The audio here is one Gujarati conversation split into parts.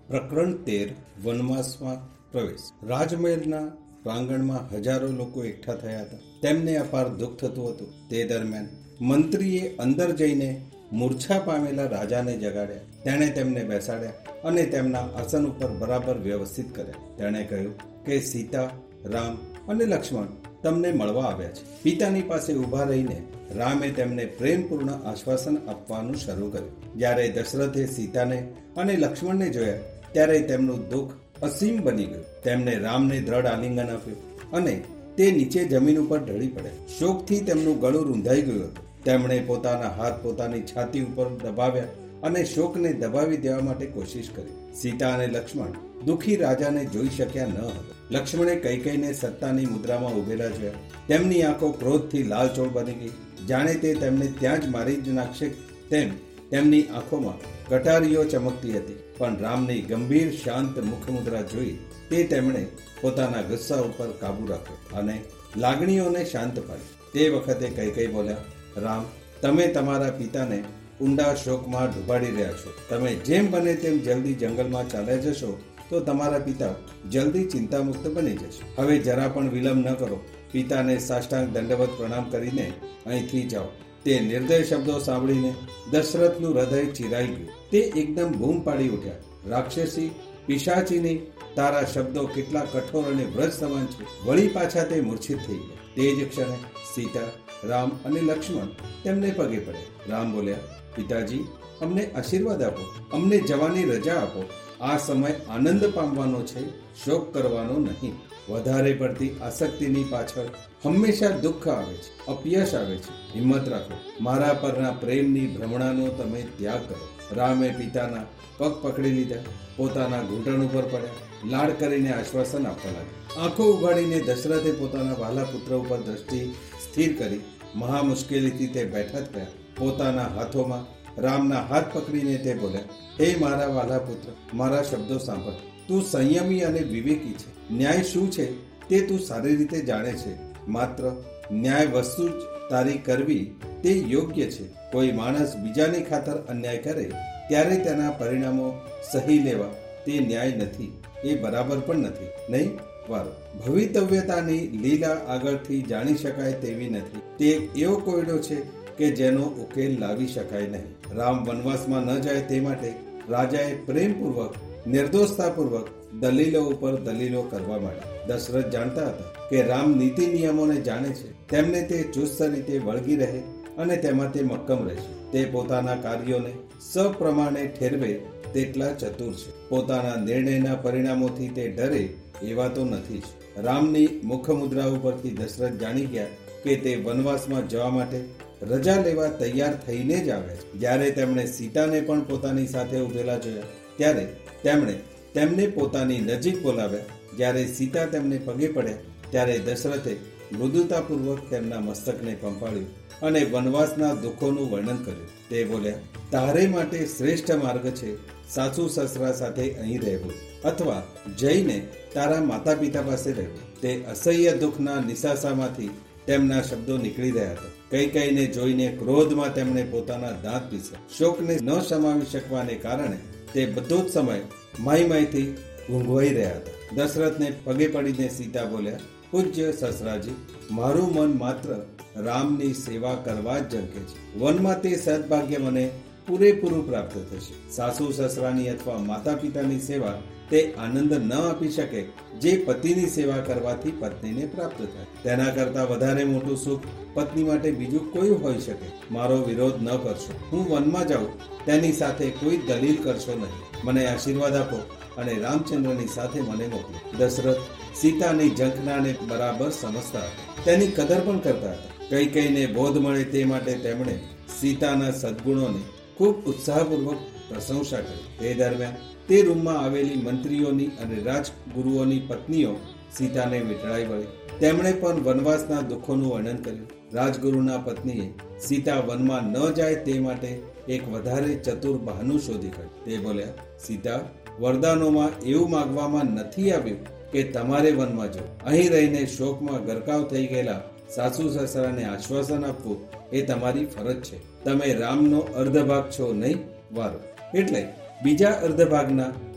પ્રકરણ 13 વનવાસમાં પ્રવેશ. રાજમહેલના પ્રાંગણમાં હજારો લોકો એકઠા થયા હતા. તેમને અપાર દુઃખ થતું હતું. તે દરમિયાન મંત્રીએ અંદર જઈને મૂર્છા પામેલા રાજાને જગાડ્યા. તેણે તેમને બેસાડ્યા અને તેમના આસન ઉપર બરાબર વ્યવસ્થિત કર્યા. તેણે કહ્યું કે સીતા, રામ અને લક્ષ્મણ તમને મળવા આવ્યા છે. પિતાની પાસે ઊભા રહીને રામે તેમને પ્રેમપૂર્ણ આશ્વાસન આપવાનું શરૂ કર્યું. જ્યારે દશરથે સીતાને અને લક્ષ્મણને જોયા ત્યારે તેમનું દુઃખ અસીમ બની ગયું. તેમણે રામને દ્રઢ આલિંગન આપ્યું અને તે નીચે જમીન ઉપર ઢળી પડ્યા. શોકથી તેમનું ગળું રૂંધાઈ ગયું હતું. તેમણે પોતાના હાથ પોતાની છાતી ઉપર દબાવ્યા અને શોકને દબાવી દેવા માટે કોશિશ કરી. સીતા અને લક્ષ્મણ દુઃખી રાજાને જોઈ શક્યા ન હતા. લક્ષ્મણે કૈકેયીને સત્તાની મુદ્રામાં ઉભેલા જોયા. તેમની આંખો ક્રોધથી લાલચોળ બની ગઈ. જાણે તે તેમને ત્યાં જ મારી જ નાખશે તેમ તેમની આંખોમાં કટારીઓ ચમકતી હતી. પણ રામની ગંભીર શાંત મુખમુદ્રા જોઈ તે તેમણે પોતાના ગુસ્સા ઉપર કાબુ રાખ્યો અને લાગણીઓને શાંત પાડી. તે વખતે કૈકેયી બોલ્યા, રામ, તમે તમારા પિતાને ઊંડા શોકમાં ડૂબાડી રહ્યા છો. તમે જેમ બને તેમ જલ્દી જંગલમાં ચાલ્યા જશો તો તમારા પિતા જલ્દી ચિંતામુક્ત બની જશે. હવે જરા પણ વિલંબ ન કરો. પિતાને સાષ્ટાંગ દંડવત પ્રણામ કરીને અહીંથી જાઓ. તે નિર્દય શબ્દો સાંભળીને દશરથનું હૃદય ચિરાઈ ગયું. તે એકદમ બૂમ પાડી ઉઠ્યા, રાક્ષસી, પિશાચીની, તારા શબ્દો કેટલા કઠોર અને વ્રજ સમાન છે. વળી પાછા તે મૂર્છિત થઈ ગયા. તે જ ક્ષણે સીતા, રામ અને લક્ષ્મણ તેમને પગે પડ્યા. રામ બોલ્યા, પિતાજી, અમને આશીર્વાદ આપો, અમને જવાની રજા આપો. આ સમય આનંદ પામવાનો છે, શોક કરવાનો નહીં. વધારે પડતી આસક્તિની પાછળ હંમેશા દુઃખ આવે છે, અપયશ આવે છે. હિંમત રાખો. મારા પરના પ્રેમની ભ્રમણાનો તમે ત્યાગ કરો. રામે પિતાના પગ પકડી લીધા, પોતાના ઘૂંટણ ઉપર પડ્યા, લાડ કરીને આશ્વાસન આપવા લાગ્યા. આંખો ઉઘાડીને દશરથે પોતાના વહાલા પુત્ર ઉપર દ્રષ્ટિ સ્થિર કરી મહા મુશ્કેલીથી તે બેઠા થયા. પોતાના હાથોમાં રામના હાથ પકડીને તે બોલ્યા, હે મારા વહાલા પુત્ર, મારા શબ્દો સાંભળ. તું સંયમી અને વિવેકી છે. ન્યાય શું છે તે તું સારી રીતે જાણે છે. માત્ર ન્યાય વસ્તુ જ તારી કરવી તે યોગ્ય છે. કોઈ માણસ બીજાની ખાતર અન્યાય કરે ત્યારે તેના પરિણામો સહી લેવા તે ન્યાય નથી. એ બરાબર પણ નથી. નહીં વારો. ભવિતવ્યતાની લીલા આગળથી જાણી શકાય તેવી નથી. તે એક એવો કોયડો છે કે જેનો ઉકેલ લાવી શકાય નહીં. રામ વનવાસમાં ન જાય તે માટે રાજાએ પ્રેમપૂર્વક, નિર્દોષતાપૂર્વક દલીલો ઉપર દલીલો કરવા માંડી. દશરથ જાણતા હતા કે રામ નીતિ નિયમોને જાણે છે. તેમને તે ચુસ્ત રીતે વળગી રહે અને તેમાં તે મક્કમ રહેશે. તે પોતાના કાર્યોને સપ્રમાણે ઠેરવે તેટલા ચતુર છે. પોતાના નિર્ણયના પરિણામોથી તે ડરે એવા તો નથી જ. રામની મુખમુદ્રા ઉપરથી દશરથ જાણી ગયા કે તે વનવાસમાં જવા માટે રજા લેવા તૈયાર થઈને જ આવે છે. જ્યારે તેમણે સીતાને પણ પોતાની સાથે ઉભેલા જોયા ત્યારે તેમણે તેમને પોતાની નજીક બોલાવ્યા. જ્યારે સીતા તેમને પગે પડ્યા ત્યારે દશરથે મૃદુતાપૂર્વક તેમના મસ્તકને પંપાળ્યું અને વનવાસના દુઃખોનું વર્ણન કર્યું. તે બોલ્યા, તારે માટે શ્રેષ્ઠ માર્ગ છે સાસુ સસરા સાથે અહીં રહેવું અથવા જઈને તારા માતા પિતા પાસે રહેવું. તે અસહ્ય દુઃખના નિસાસામાંથી તેમના શબ્દો નીકળી રહ્યા હતા. કૈકેયીને જોઈને ક્રોધમાં તેમણે પોતાના દાંત પીસ્યા. શોકને ન સમાવી શકવાને કારણે તે બધો જ સમય માયથી ઘૂંઘવાઈ રહ્યા હતા. દશરથને પગે પડીને સીતા બોલ્યા, પૂજ્ય સસરાજી, મારું મન માત્ર રામની સેવા કરવા જ ઝંકે છે. વનમાં તે સદભાગ્ય મને પૂરેપૂરું પ્રાપ્ત થશે. સાસુ સસરાની અથવા માતા પિતાની સેવા તે આનંદ ન આપી શકે જે પતિની સેવા કરવાથી પત્નીને પ્રાપ્ત થાય. તેના કરતા વધારે મોટું સુખ પત્ની માટે બીજું કોઈ હોઈ શકે. મારો વિરોધ ન કરશો. હું વનમાં જાઉં તેની સાથે કોઈ દલીલ કરશો નહીં. મને આશીર્વાદ આપો અને રામચંદ્રની સાથે મને મોકલો. દશરથ સીતાની ઝંખનાને બરાબર સમજતા હતા. તેની કદર પણ કરતા હતા. કૈકેયીને બોધ મળે તે માટે તેમણે સીતાના સદગુણોની ખૂબ ઉત્સાહપૂર્વક પ્રશંસા કરી. તે દરમિયાન તે રૂમમાં આવેલી મંત્રીઓની અને રાજગુરુઓની પત્નીઓ સીતાને વીંટળાઈ વળી. તેમણે પણ વનવાસના દુઃખોનું વર્ણન કર્યું. રાજગુરુના પત્નીએ સીતા વનમાં ન જાય તે માટે એક વધારે ચતુર બહાનું શોધી કાઢ્યું. તે બોલ્યા, સીતા, વરદાનોમાં એવું માંગવામાં નથી આવ્યું કે તમારે વનમાં જવું. અહીં રહીને શોકમાં ગરકાવ થઈ ગયેલા સાસુ સસરાને આશ્વાસન આપવું એ તમારી ફરજ છે. તમે રામનો અર્ધભાગ છો નહીં વારો. એટલે બીજા અર્ધભાગના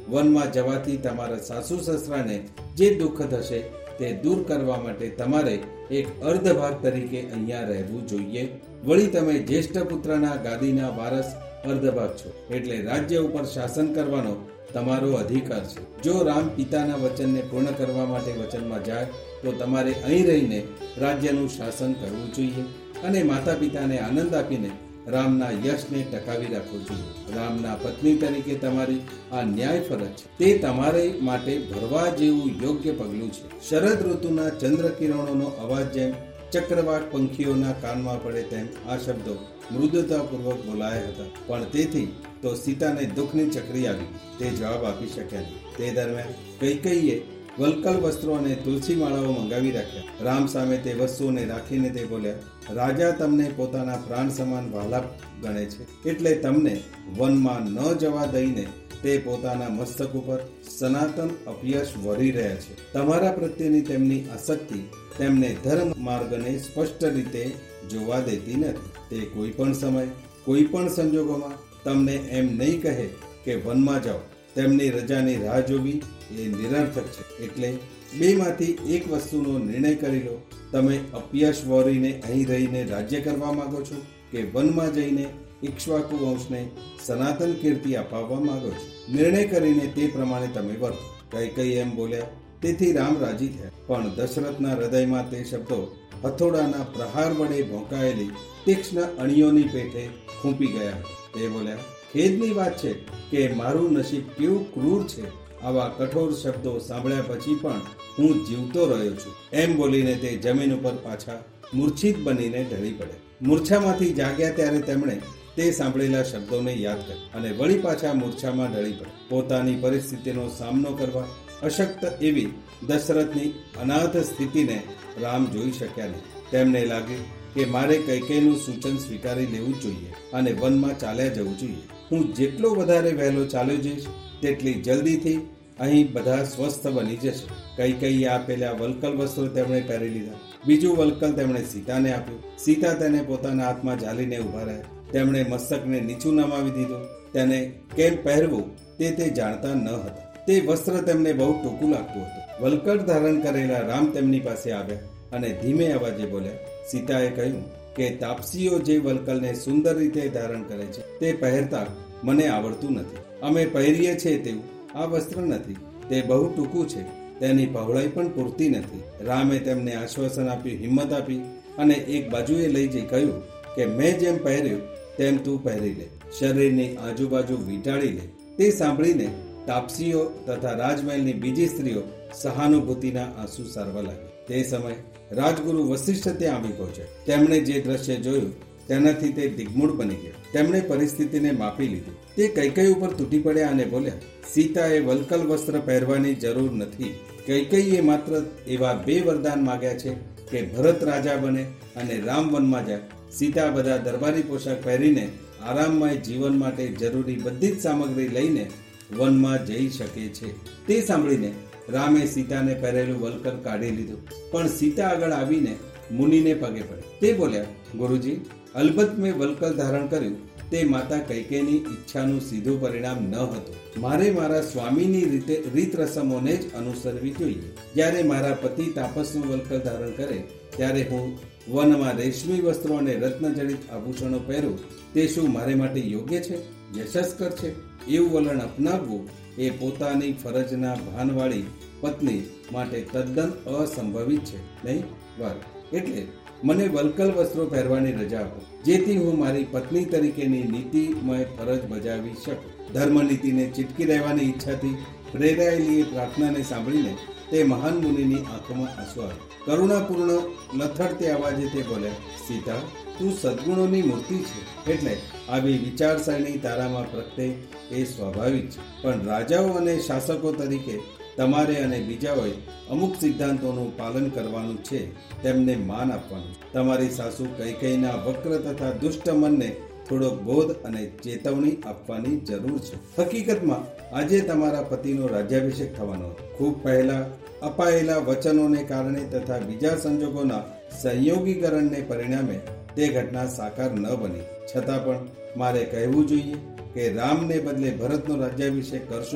વનમાં જવાથી તમારા સાસુ સસરાને જે દુઃખ થશે તે દૂર કરવા માટે તમારે એક અર્ધભાગ તરીકે અહીંયા રહેવું જોઈએ. વળી તમે જ્યેષ્ઠ પુત્રના ગાદીના વારસ અર્ધભાગ છો, એટલે રાજ્ય ઉપર શાસન કરવાનો તમારો અધિકાર છે. જો રામ પિતાના વચનને પૂર્ણ કરવા માટે વચનમાં જાય તો તમારે અહીં રહીને રાજ્યનું શાસન કરવું જોઈએ અને માતા પિતાને આનંદ આપીને રામના યશને ટકાવી રાખવું જોઈએ. રામના પત્ની તરીકે તમારી આ ન્યાય ફરજ છે. તે તમારે માટે ભરવા જેવું યોગ્ય પગલું છે. શરદ ઋતુના ચંદ્ર કિરણોનો અવાજ જેમ ચક્રવાક પંખીઓના કાનમાં પડે તેમ આ શબ્દો મૃદુતાપૂર્વક બોલાયા હતા. પણ તેથી તો સીતાને દુઃખની ચકરી આવી. તે જવાબ આપી શક્યા નહીં. તે દરમિયાન કૈકેયીએ વલકલ વસ્ત્રો અને તુલસી માળાઓ મંગાવી રાખ્યા. રામ સામે તે વસ્તુઓને રાખીને તે બોલ્યા, રાજા તમને પોતાના પ્રાણ સમાન વહાલા ગણે છે, એટલે તમને વનમાં ન જવા દઈને તે પોતાના મસ્તક ઉપર સનાતન અપયશ વરી રહ્યા છે. તમારા પ્રત્યેની તેમની આસક્તિ તેમને ધર્મ માર્ગને સ્પષ્ટ રીતે જોવા દેતી નથી. તે કોઈ પણ સમય કોઈ પણ સંજોગોમાં તમને એમ નહીં કહે કે વનમાં જાઓ. તેમની રજાની રાહ જોવી એ નિરર્થક છે. એટલે બેમાંથી એક વસ્તુનો નિર્ણય કરી લો. તમે અપયશ વરીને અહીં રહીને રાજ્ય કરવા માંગો છો કે વનમાં જઈને ઇક્ષ્વાકુ વંશને સનાતન કીર્તિ અપાવવા માંગો છો? નિર્ણય કરીને તે પ્રમાણે તમે વર્તો. કૈકેયી એમ બોલ્યા તેથી રામ રાજી થયા. પણ દશરથના હૃદયમાં તે શબ્દો હથોડાના પ્રહાર વડે ભોંકાયેલી તીક્ષ્ણ અણીઓની પેઠે ખૂંપી ગયા હતા. તે બોલ્યા, ખેદની વાત છે કે મારું નસીબ કેવું ક્રૂર છે. આવા કઠોર શબ્દો સાંભળ્યા પછી પણ હું જીવતો રહ્યો છું. એમ બોલીને તે જમીન ઉપર પાછા મૂર્છિત બનીને ઢળી પડ્યા. મૂર્છામાંથી જાગ્યા ત્યારે તેમણે તે સાંભળેલા શબ્દોને યાદ કર્યા અને વળી પાછા મૂર્છામાં ઢળી પડ્યા. પોતાની પરિસ્થિતિનો સામનો કરવા અશક્ત એવી દશરથની અનાથ સ્થિતિને રામ જોઈ શક્યા નહીં. તેમને લાગ્યું કે મારે કૈકેયીનું સૂચન સ્વીકારી લેવું જોઈએ અને વનમાં ચાલ્યા જવું જોઈએ. હું જેટલો વધારે વહેલો ચાલ્યો જઈશ તેટલી જલ્દીથી અહીં બધા સ્વસ્થ બની જશે. કૈકેયીએ આપેલા વલકલ વસ્ત્રો તેમણે પહેરી લીધા. બીજું વલકલ તેમણે સીતાને આપ્યું. સીતા તેને પોતાના હાથમાં ઝાલીને ઉભા રહ્યા. તેમણે મસ્તકને નીચું નમાવી દીધું. તેને કેમ પહેરવું તે જાણતા ન હતા. તે વસ્ત્ર તેમને બહુ ટૂંકું લાગતું હતું. વલકલ ધારણ કરેલા રામ તેમની પાસે આવ્યા અને ધીમે અવાજે બોલ્યા. સીતાએ કહ્યું કે તાપસીઓ જે વલકલને સુંદર રીતે ધારણ કરે છે તે પહેરતા મને આવડતું નથી. અમે પહેરીએ છીએ તેવું આ વસ્ત્ર નથી. તે બહુ ટૂંકું છે. તેની પહોળાઈ પણ પૂરતી નથી. રામે તેમને આશ્વાસન આપ્યું, હિંમત આપી અને એક બાજુએ લઈ જઈ કહ્યું કે મેં જેમ પહેર્યું તેમ તું પહેરી લે. શરીરની આજુબાજુ વીંટાળી લે. તે સાંભળીને તાપસીઓ તથા રાજમહેલની બીજી સ્ત્રીઓ સહાનુભૂતિના આંસુ સારવા લાગી. તે સમયે રાજગુરુ વશિષ્ઠ ત્યાં આવી પહોંચ્યા. તેમણે જે દ્રશ્ય જોયું તેનાથી તે દિગ્મૂઢ બની ગયા. તેમણે પરિસ્થિતિને માપી લીધી. તે કૈકેયી ઉપર તૂટી પડ્યા અને બોલ્યા, સીતાએ વલકલ વસ્ત્ર પહેરવાની જરૂર નથી. કૈકેયીએ માત્ર એવા 2 વરદાન માગ્યા છે કે ભરત રાજા બને અને રામ વનમાં જાય. સીતા બધા દરબારી પોશાક પહેરીને આરામમય જીવન માટે જરૂરી બધી જ સામગ્રી લઈને વનમાં જઈ શકે છે. તે સાંભળીને રામે સીતાને પહેરેલું વલકલ કાઢી લીધું. પણ સીતા આગળ આવીને મુનિને પગે પડી. તે બોલ્યા, ગુરુજી, અલબત્ત મેં વલકલ ધારણ કર્યું તે માતા કૈકેયીની ઈચ્છાનું સીધું પરિણામ ન હતું. મારે મારા સ્વામીની રીત રસમોને જ અનુસરવી જોઈએ. જ્યારે મારા પતિ તાપસનું વલકલ ધારણ કરે ત્યારે હું વનમાં રેશમી વસ્ત્રો અને રત્નજડિત આભૂષણો પહેરું તે શું મારે માટે યોગ્ય છે, યશસ્કર છે? એવું વલણ અપનાવવું એ પોતાની ફરજના ભાનવાળી પત્ની માટે તદ્દન અસંભવિત છે, નહીં? વાર એટલે મને વલકલ વસ્ત્રો પહેરવાની રજા આપો, જેથી હું મારી પત્ની તરીકેની નીતિમય ફરજ બજાવી શકું. ધર્મનીતિને ચીટકી રહેવાની ઈચ્છાથી પ્રેરાયેલી એ પ્રાર્થનાને સાંભળીને તે મહાન મુનિની આંખોમાં આંસુ આવ્યા. કરુણાપૂર્ણ લથડતે અવાજે તે બોલ્યા, સીતા, તું સદ્ગુણોની મૂર્તિ છે, એટલે આવી વિચારસરણી તારામાં પ્રગટે એ સ્વાભાવિક છે. પણ રાજાઓ અને શાસકો તરીકે તમારે અને બીજાઓએ અમુક સિદ્ધાંતોનું પાલન કરવાનું છે, તેમને માન આપવાનું છે. તમારી સાસુ કૈકેયીના વક્ર તથા દુષ્ટ મનને થોડોક બોધ અને ચેતવણી આપવાની જરૂર છે. હકીકતમાં આજે તમારા પતિનો રાજ્યાભિષેક થવાનો હતો. ખૂબ પહેલા અપાયેલા વચનોને કારણે તથા બીજા સંજોગોના સંયોગીકરણને પરિણામે તે ઘટના સાકાર ન બની. છતાં પણ મારે કહેવું જોઈએ કે રામને બદલે ભરતનો રાજ્યાભિષેક કરશો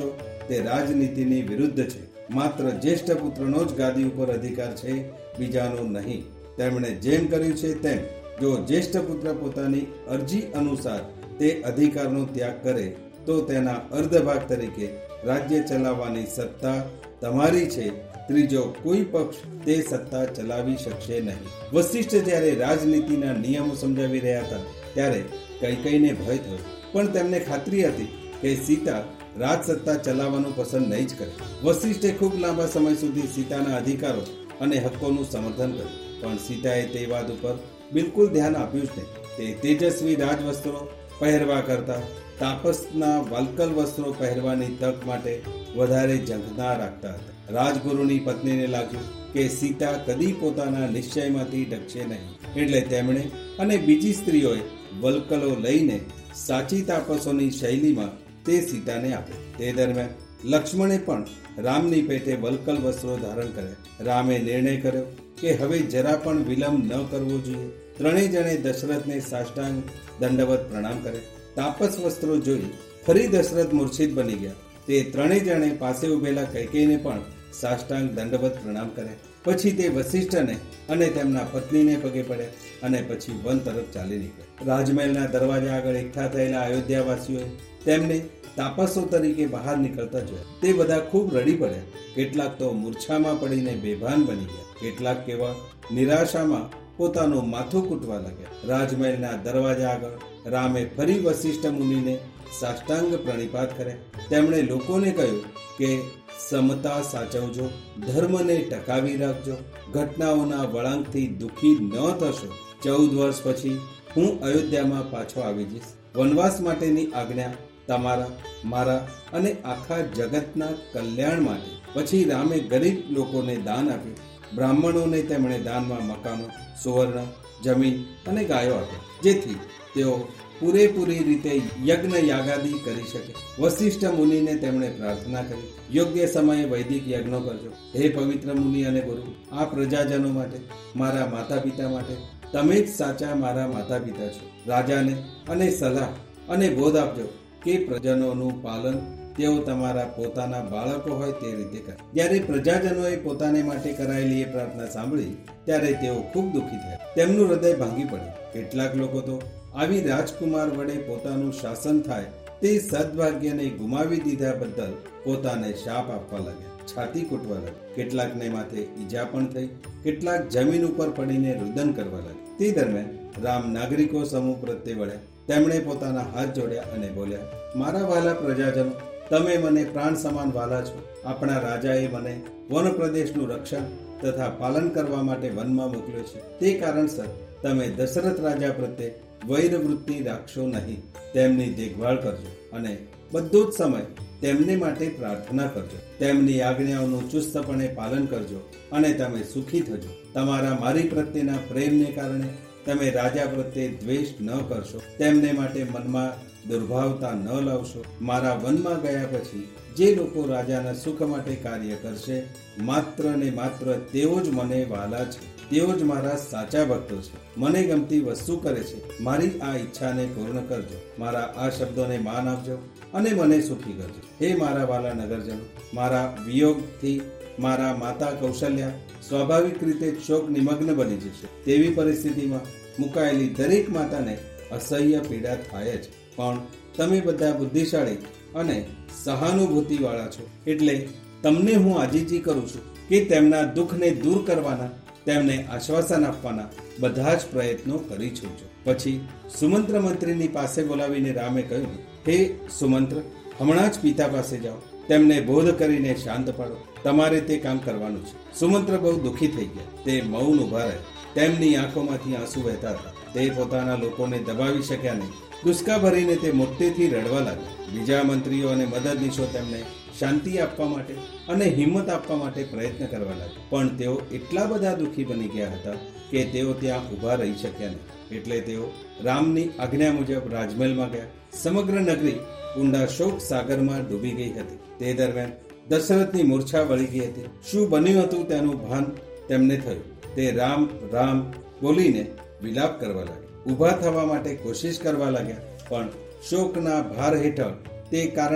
તે રાજનીતિની વિરુદ્ધ છે. માત્ર જ્યેષ્ઠ પુત્રનો જ ગાદી ઉપર અધિકાર છે, બીજાનો નહીં. તેમણે જેમ કર્યું છે તેમ જો જ્યેષ્ઠ પુત્ર પોતાની અરજી અનુસાર તે અધિકારનો ત્યાગ કરે તો તેના અર્ધભાગ તરીકે રાજ્ય ચલાવવાની સત્તા તમારી છે. ત્રીજો કોઈ પક્ષ તે સત્તા ચલાવી શકશે નહીં. વશિષ્ઠ જ્યારે રાજનીતિના નિયમો સમજાવી રહ્યા હતા ત્યારે કૈકેયીને ભય થયો, પણ તેમને ખાતરી હતી કે સીતા રાજસત્તા ચલાવવાનું પસંદ નહીં જ કરે. વશિષ્ઠે ખૂબ લાંબા સમય સુધી સીતાના અધિકારો અને હક્કોનું સમર્થન કર્યું, પણ સીતાએ તે વાત ઉપર બિલકુલ ધ્યાન આપ્યું જ નહીં. તે તેજસ્વી રાજવસ્ત્રો પહેરવા કરતા તાપસના વલ્કલ વસ્ત્રો પહેરવાની તક માટે વધારે ઝંખના રાખતા હતા. રાજગુરુની પત્નીને લાગ્યું કે સીતા કદી પોતાના નિશ્ચયમાંથી ડગશે નહીં, એટલે તેમણે અને બીજી સ્ત્રીઓએ વલ્કલો લઈને સાચી તાપસોની શૈલીમાં તે સીતાને આપે. તે દરમિયાન લક્ષ્મણે પણ રામની પેટે વલ્કલ વસ્ત્રો ધારણ કર્યા. રામે નિર્ણય કર્યો કે હવે જરા પણ વિલંબ ન કરવો જોઈએ. ત્રણેય જણે દશરથને સાષ્ટાંગ દંડવત પ્રણામ કરે. તાપસ વસ્ત્રો જોઈ ફરી દશરથ મૂર્છિત બની ગયા. તે ત્રણેય જણે પાસે ઉભેલા કૈકેયીને પણ સાષ્ટાંગ દંડવત પ્રણામ કરે. પછી તે વશિષ્ઠને અને તેમના પત્નીને પગે પડ્યા અને પછી વન તરફ ચાલી નીકળ્યા. રાજમહેલના દરવાજા આગળ એકઠા થયેલા અયોધ્યાવાસીઓએ તેમને તાપસો તરીકે બહાર નીકળતા જોયા. તે બધા ખૂબ રડી પડ્યા. કેટલાક તો મૂર્છામાં પડીને બેભાન બની ગયા. કેટલાક કેવા નિરાશામાં પોતાનું માથું કૂટવા લાગ્યા. રાજમહેલના દરવાજા આગળ રામે ફરી વશિષ્ઠ મુનિને સાષ્ટાંગ પ્રણિપાત કર્યા. તેમણે લોકોને કહ્યું કે સમતા સાચવજો, ધર્મને ટકાવી રાખજો, ઘટનાઓના વળાંકથી દુઃખી ન થશો. 14 વર્ષ પછી હું અયોધ્યામાં પાછો આવી જઈશ. વનવાસ માટેની આજ્ઞા તમારા, મારા અને આખા જગતના કલ્યાણ માટે. પછી રામે ગરીબ લોકોને દાન આપ્યું. બ્રાહ્મણોને તેમણે દાનમાં મકાનો, સુવર્ણ, જમીન અને ગાયો આપ્યા, જેથી તેઓ પૂરેપૂરી રીતે યજ્ઞ યાગાદી કરી શકે. વશિષ્ઠ મુનિને તેમણે પ્રાર્થના કરી, યોગ્ય સમયે વૈદિક યજ્ઞો કરજો. હે પવિત્ર મુનિ અને ગુરુ, આ પ્રજાજનો માટે, મારા માતા પિતા માટે તમે જ સાચા મારા માતા પિતા છો. રાજાને અને સલાહ અને બોધ આપજો કે પ્રજાજનોનું પાલન તેઓ તમારા પોતાના બાળકો હોય તે રીતે કરે. જ્યારે પ્રજાજનોએ પોતાને માટે કરાયેલી એ પ્રાર્થના સાંભળી ત્યારે તેઓ ખૂબ દુઃખી થયા. તેમનું હૃદય ભાંગી પડ્યું. કેટલાક લોકો તો આવી રાજકુમાર વડે પોતાનું શાસન થાય તે સદભાગ્યને ગુમાવી દીધા બદલ પોતાને શાપ આપવા લાગ્યા, છાતી કૂટવા લાગ્યા. કેટલાકને માથે ઈજા પણ થઈ. કેટલાક જમીન ઉપર પડીને રુદન કરવા લાગ્યા. તે દરમિયાન રામ નાગરિકો સમૂહ પ્રત્યે વળ્યા. તેમણે પોતાના હાથ જોડ્યા અને બોલ્યા, મારા વહાલા પ્રજાજનો, તમે મને પ્રાણ સમાન વહાલા છો. આપણા રાજાએ મને વન પ્રદેશનું રક્ષણ તથા પાલન કરવા માટે વનમાં મોકલ્યો છે. તે કારણસર તમે દશરથ રાજા પ્રત્યે વૈરવૃત્તિ રાખશો નહીં. તેમની દેખભાળ કરજો અને બધો જ સમય તેમને માટે પ્રાર્થના કરજો. તેમની આજ્ઞાઓનું ચુસ્તપણે પાલન કરજો અને તમે સુખી થજો. તમારા મારી પ્રત્યેના પ્રેમને કારણે તમે રાજા પ્રત્યે દ્વેષ ન કરશો. તેમને માટે મનમાં દુર્ભાવતા ન લાવશો. મારા વનમાં ગયા પછી જે લોકો રાજાના સુખ માટે કાર્ય કરશે, માત્ર ને માત્ર તેઓ જ મને વહાલા છે. તેઓ જ મારા સાચા ભક્તો છે. મને ગમતી વસ્તુ કરે છે. મારી આ ઈચ્છાને પૂર્ણ કરજો. મારા આ શબ્દોને માન આપજો અને મને સુખી કરજો. હે મારા વાલા નગરજનો, મારા વિયોગથી મારા માતા કૌશલ્યા સ્વાભાવિક રીતે શોક નિમગ્ન બની જશે. તેવી પરિસ્થિતિમાં મુકાયેલી દરેક માતાને અસહ્ય પીડા થાય જ. પણ તમે બધા બુદ્ધિશાળી અને સહાનુભૂતિવાળા છો, એટલે તમને હું આજીજી કરું છું કે તેમના દુઃખને દૂર કરવાના, તેમને આશ્વાસન આપવાના બધા જ પ્રયત્નો કરી છૂટજો. પછી સુમંત્ર મંત્રીની પાસે બોલાવીને રામે કહ્યું, હે સુમંત્ર, હમણાં જ પિતા પાસે જાઓ. તેમને બોધ કરીને શાંત પાડો. તમારે તે કામ કરવાનું છે. સુમંત્ર બહુ દુઃખી થઈ ગયા. તે મૌન ઉભા રહ્યા. તેમની આંખોમાંથી આંસુ વહેતા હતા. તે પોતાના લોકોને દબાવી શક્યા નહીં. દુષ્કા ભરીને તે મોટેથી રડવા લાગ્યા. બીજા મંત્રીઓ અને મદદનીશો તેમને શાંતિ આપવા માટે અને હિંમત આપવા માટે પ્રયત્ન કરવા લાગ્યા. પણ તેઓ એટલા બધા દુઃખી બની ગયા હતા કે તેઓ ત્યાં ઊભા રહી શક્યા નહીં. એટલે તેઓ રામની આજ્ઞા મુજબ રાજમહેલમાં ગયા. સમગ્ર નગરી ઊંડા શોક સાગરમાં ડૂબી ગઈ હતી. તે દરમિયાન દશરથની મૂર્છા વળી ગઈ હતી. શું બન્યું હતું તેનું ભાન તેમને થયું. તે રામ રામ બોલીને વિલાપ કરવા લાગ્યા. ઊભા થવા માટે કોશિશ કરવા લાગ્યા, પણ શોકના ભાર હેઠળ તે કારણે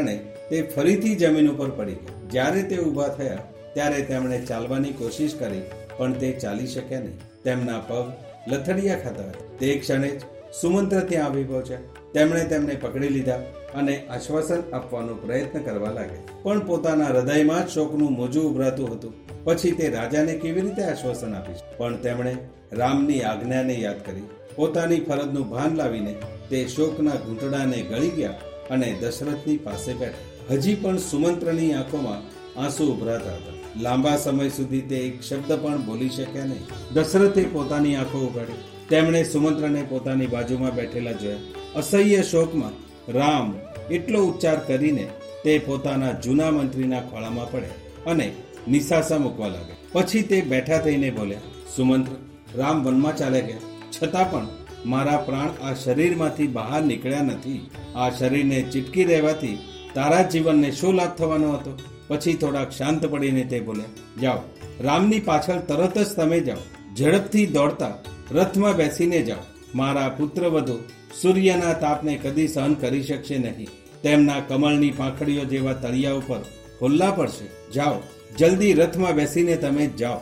તે ફરીથી જમીન ઉપર પડી ગયા. જ્યારે તે ઊભા થયા ત્યારે તેમણે ચાલવાની કોશિશ કરી, પણ તે ચાલી શક્યા નહીં. તેમના પગ લથડિયા ખાતા હતા. તે ક્ષણે જ સુમંત્ર ત્યાં આવી પહોંચ્યા. તેમણે તેમને પકડી લીધા અને આશ્વાસન આપવાનો પ્રયત્ન કરવા લાગ્યા, પણ પોતાના હૃદયમાં જ શોકનું મોજું ઉભરાતું હતું. પછી તે રાજાને કેવી રીતે આશ્વાસન આપીશ? પણ તેમણે રામની આજ્ઞાને યાદ કરી. પોતાની ફરજનું ભાન લાવીને તે શોકના ઘૂંટડાને ગળી ગયા અને દશરથની પાસે બેઠા. હજી પણ સુમંત્રની આંખોમાં આંસુ ઉભરાતા હતા. લાંબા સમય સુધી તે એક શબ્દ પણ બોલી શક્યા નહીં. દશરથે પોતાની આંખો ઉઘાડી. તેમણે સુમંત્રને પોતાની બાજુમાં બેઠેલા જોયા. અસહ્ય શોકમાં રામ એટલો ઉચ્ચાર કરીને તે પોતાના જૂના મંત્રીના ખોળામાં પડ્યા અને નિશાસા મૂકવા લાગ્યા. પછી તે બેઠા થઈને બોલ્યા, સુમંત્ર, રામ વનમાં ચાલે ગયા, છતાં પણ મારા પ્રાણ આ શરીરમાંથી બહાર નીકળ્યા નથી. આ શરીરને ચીટકી રહેવાથી તારા જીવનને શું લાભ થવાનો હતો? પછી થોડાક શાંત પડીને તે બોલ્યા, જાઓ, રામની પાછળ તરત જ તમે જાઓ. ઝડપથી દોડતા રથમાં બેસીને જાઓ. મારા પુત્રવધુ સૂર્યના તાપને કદી સહન કરી શકશે નહીં. તેમના કમળની પાંખડીઓ જેવા તળિયા ઉપર હોલ્લા પડશે. જાઓ, જલ્દી રથમાં બેસીને તમે જાઓ.